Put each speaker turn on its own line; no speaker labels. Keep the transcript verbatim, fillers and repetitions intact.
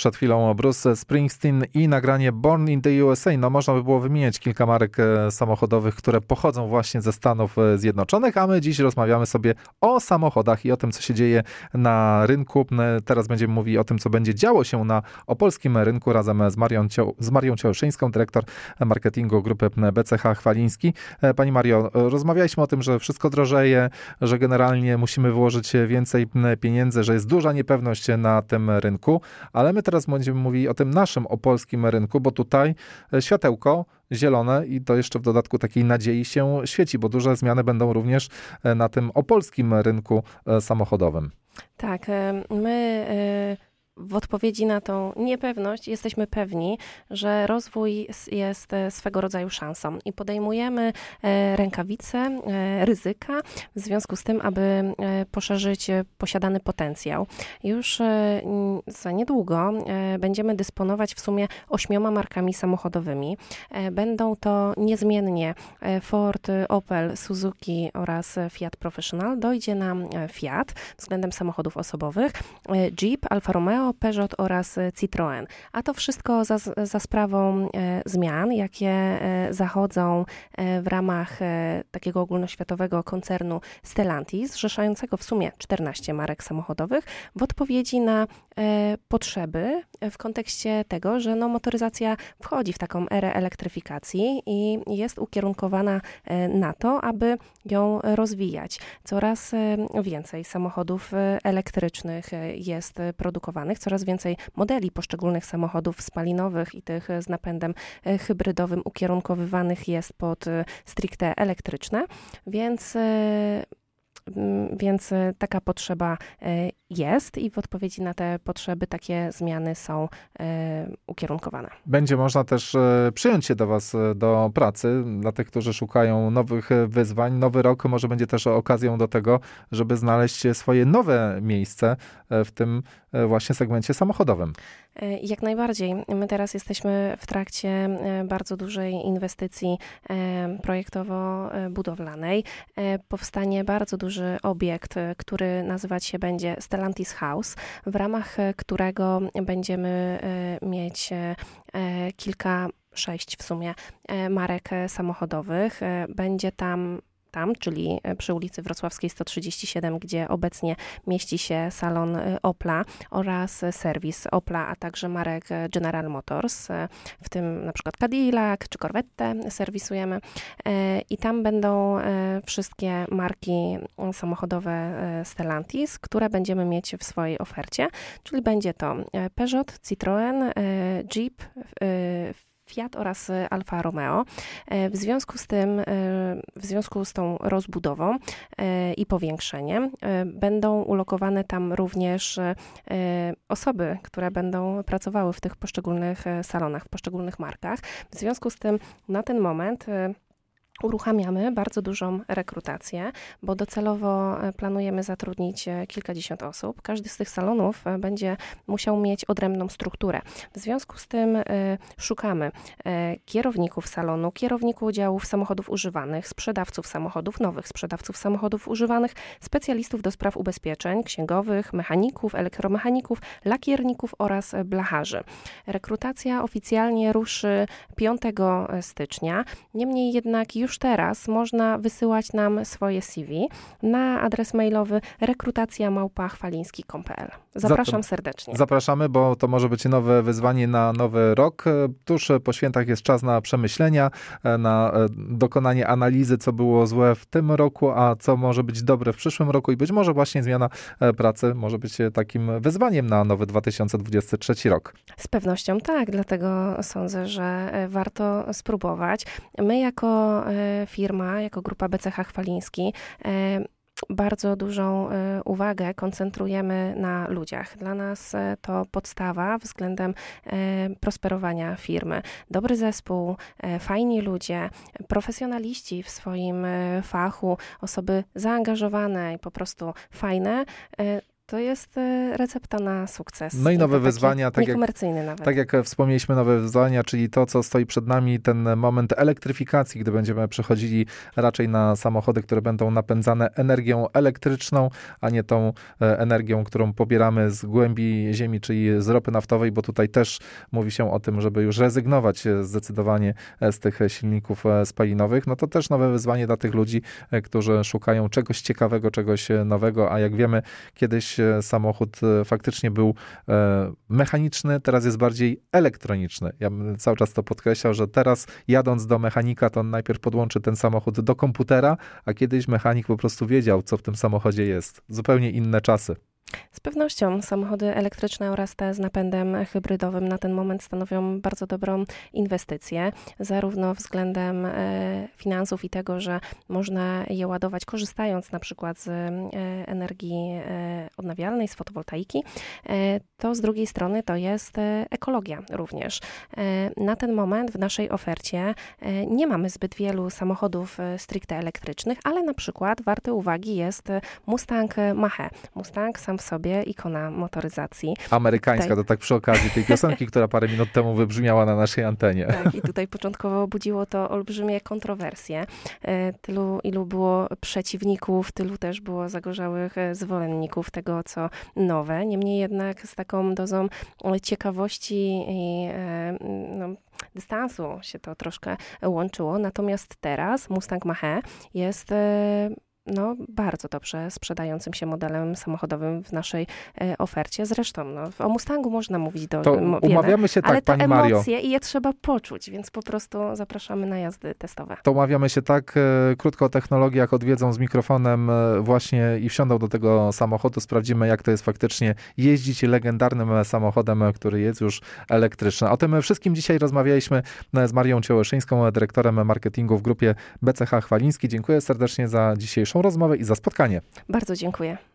przed chwilą Bruce Springsteen i nagranie Born in the U S A. No można by było wymieniać kilka marek samochodowych, które pochodzą właśnie ze Stanów Zjednoczonych, a my dziś rozmawiamy sobie o samochodach i o tym, co się dzieje na rynku. Teraz będziemy mówili o tym, co będzie działo się na opolskim rynku razem z Marią, z Marią Ciałyszyńską, dyrektor marketingu grupy B C H Chwaliński. Pani Mario, rozmawialiśmy o tym, że wszystko drożeje, że generalnie musimy wyłożyć więcej pieniędzy, że jest duża niepewność na tym rynku, ale my teraz będziemy mówili o tym naszym opolskim rynku, bo tutaj światełko zielone i to jeszcze w dodatku takiej nadziei się świeci, bo duże zmiany będą również na tym opolskim rynku samochodowym.
Tak, my w odpowiedzi na tą niepewność jesteśmy pewni, że rozwój jest swego rodzaju szansą i podejmujemy rękawice ryzyka w związku z tym, aby poszerzyć posiadany potencjał. Już za niedługo będziemy dysponować w sumie ośmioma markami samochodowymi. Będą to niezmiennie Ford, Opel, Suzuki oraz Fiat Professional. Dojdzie nam Fiat względem samochodów osobowych, Jeep, Alfa Romeo, Peugeot oraz Citroën. A to wszystko za, za sprawą e, zmian, jakie e, zachodzą e, w ramach e, takiego ogólnoświatowego koncernu Stellantis, zrzeszającego w sumie czternaście marek samochodowych, w odpowiedzi na e, potrzeby w kontekście tego, że no, motoryzacja wchodzi w taką erę elektryfikacji i jest ukierunkowana e, na to, aby ją rozwijać. Coraz e, więcej samochodów e, elektrycznych e, jest produkowanych, coraz więcej modeli poszczególnych samochodów spalinowych i tych z napędem hybrydowym ukierunkowywanych jest pod stricte elektryczne, więc Więc taka potrzeba jest i w odpowiedzi na te potrzeby takie zmiany są ukierunkowane.
Będzie można też przyjąć się do Was do pracy. Dla tych, którzy szukają nowych wyzwań, nowy rok może będzie też okazją do tego, żeby znaleźć swoje nowe miejsce w tym właśnie segmencie samochodowym.
Jak najbardziej. My teraz jesteśmy w trakcie bardzo dużej inwestycji projektowo-budowlanej. Powstanie bardzo duży obiekt, który nazywać się będzie Stellantis House, w ramach którego będziemy mieć kilka, sześć w sumie marek samochodowych. Będzie tam Tam, czyli przy ulicy Wrocławskiej sto trzydzieści siedem, gdzie obecnie mieści się salon Opla oraz serwis Opla, a także marek General Motors, w tym na przykład Cadillac czy Corvette serwisujemy i tam będą wszystkie marki samochodowe Stellantis, które będziemy mieć w swojej ofercie, czyli będzie to Peugeot, Citroën, Jeep, Fiat oraz Alfa Romeo. W związku z tym, w związku z tą rozbudową i powiększeniem będą ulokowane tam również osoby, które będą pracowały w tych poszczególnych salonach, w poszczególnych markach. W związku z tym na ten moment uruchamiamy bardzo dużą rekrutację, bo docelowo planujemy zatrudnić kilkadziesiąt osób. Każdy z tych salonów będzie musiał mieć odrębną strukturę. W związku z tym szukamy kierowników salonu, kierowników działów samochodów używanych, sprzedawców samochodów nowych, sprzedawców samochodów używanych, specjalistów do spraw ubezpieczeń, księgowych, mechaników, elektromechaników, lakierników oraz blacharzy. Rekrutacja oficjalnie ruszy piątego stycznia. Niemniej jednak już teraz można wysyłać nam swoje C V na adres mailowy rekrutacja małpa chwaliński kropka p l. Zapraszam Zatem, serdecznie.
Zapraszamy, bo to może być nowe wyzwanie na nowy rok. Tuż po świętach jest czas na przemyślenia, na dokonanie analizy, co było złe w tym roku, a co może być dobre w przyszłym roku i być może właśnie zmiana pracy może być takim wyzwaniem na nowy dwa tysiące dwudziesty trzeci rok.
Z pewnością tak, dlatego sądzę, że warto spróbować. My jako firma, jako grupa B C H Chwaliński bardzo dużą uwagę koncentrujemy na ludziach. Dla nas to podstawa względem prosperowania firmy. Dobry zespół, fajni ludzie, profesjonaliści w swoim fachu, osoby zaangażowane i po prostu fajne, To jest recepta na sukces.
No i nowe wyzwania. Tak
niekomercyjny
jak,
nawet.
Tak jak wspomnieliśmy, nowe wyzwania, czyli to, co stoi przed nami, ten moment elektryfikacji, gdy będziemy przechodzili raczej na samochody, które będą napędzane energią elektryczną, a nie tą energią, którą pobieramy z głębi ziemi, czyli z ropy naftowej, bo tutaj też mówi się o tym, żeby już rezygnować zdecydowanie z tych silników spalinowych. No to też nowe wyzwanie dla tych ludzi, którzy szukają czegoś ciekawego, czegoś nowego, a jak wiemy, kiedyś samochód faktycznie był mechaniczny, teraz jest bardziej elektroniczny. Ja bym cały czas to podkreślał, że teraz jadąc do mechanika, to on najpierw podłączy ten samochód do komputera, a kiedyś mechanik po prostu wiedział, co w tym samochodzie jest. Zupełnie inne czasy.
Z pewnością samochody elektryczne oraz te z napędem hybrydowym na ten moment stanowią bardzo dobrą inwestycję, zarówno względem finansów i tego, że można je ładować korzystając na przykład z energii odnawialnej, z fotowoltaiki, to z drugiej strony to jest ekologia również. Na ten moment w naszej ofercie nie mamy zbyt wielu samochodów stricte elektrycznych, ale na przykład warty uwagi jest Mustang Mach-E. Mustang sam w sobie ikona motoryzacji.
Amerykańska,
tutaj...
to tak przy okazji tej piosenki, która parę minut temu wybrzmiała na naszej antenie.
Tak, i tutaj początkowo budziło to olbrzymie kontrowersje. Tylu, ilu było przeciwników, tylu też było zagorzałych zwolenników tego, co nowe. Niemniej jednak z taką dozą ciekawości i no, dystansu się to troszkę łączyło. Natomiast teraz Mustang Mach-E jest no, bardzo dobrze sprzedającym się modelem samochodowym w naszej e, ofercie. Zresztą no, o Mustangu można mówić do
To
wiele,
umawiamy się tak,
ale
pani
te
Mario.
emocje i je trzeba poczuć, więc po prostu zapraszamy na jazdy testowe.
To umawiamy się tak, e, krótko o technologiach, odwiedzą z mikrofonem e, właśnie i wsiądą do tego samochodu, sprawdzimy, jak to jest faktycznie jeździć legendarnym samochodem, który jest już elektryczny. O tym wszystkim dzisiaj rozmawialiśmy z Marią Ciołyszyńską, dyrektorem marketingu w grupie B C H Chwaliński. Dziękuję serdecznie za dzisiejszą rozmowę i za spotkanie.
Bardzo dziękuję.